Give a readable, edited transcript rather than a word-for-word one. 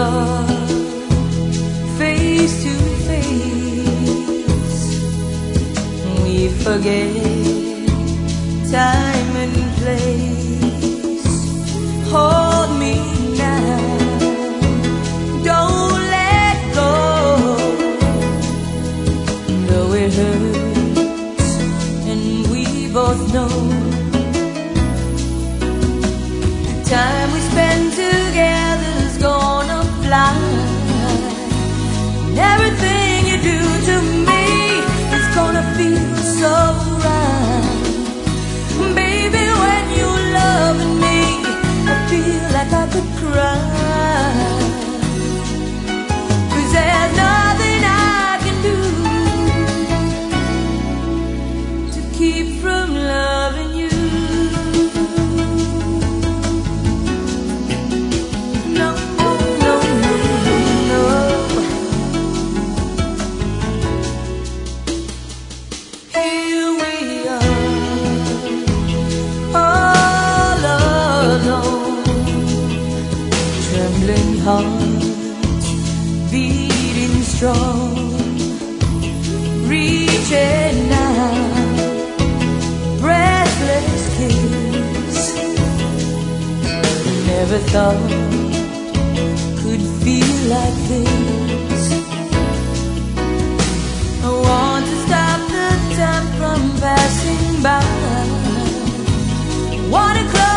are face to face, we forget time and place. Hold me now, don't let go, though it hurts and we both know the time we spend together's gonna fly, and everything you do to me is gonna feel so right. Baby, when you're loving me, I feel like I could cry, 'cause there's nothing I can do to keep from loving you. No, no, no, no. Here we are, all alone, trembling hearts beating strong, reaching out, breathless kiss. Never thought could feel like this. I want to stop the time from passing by. Wanna close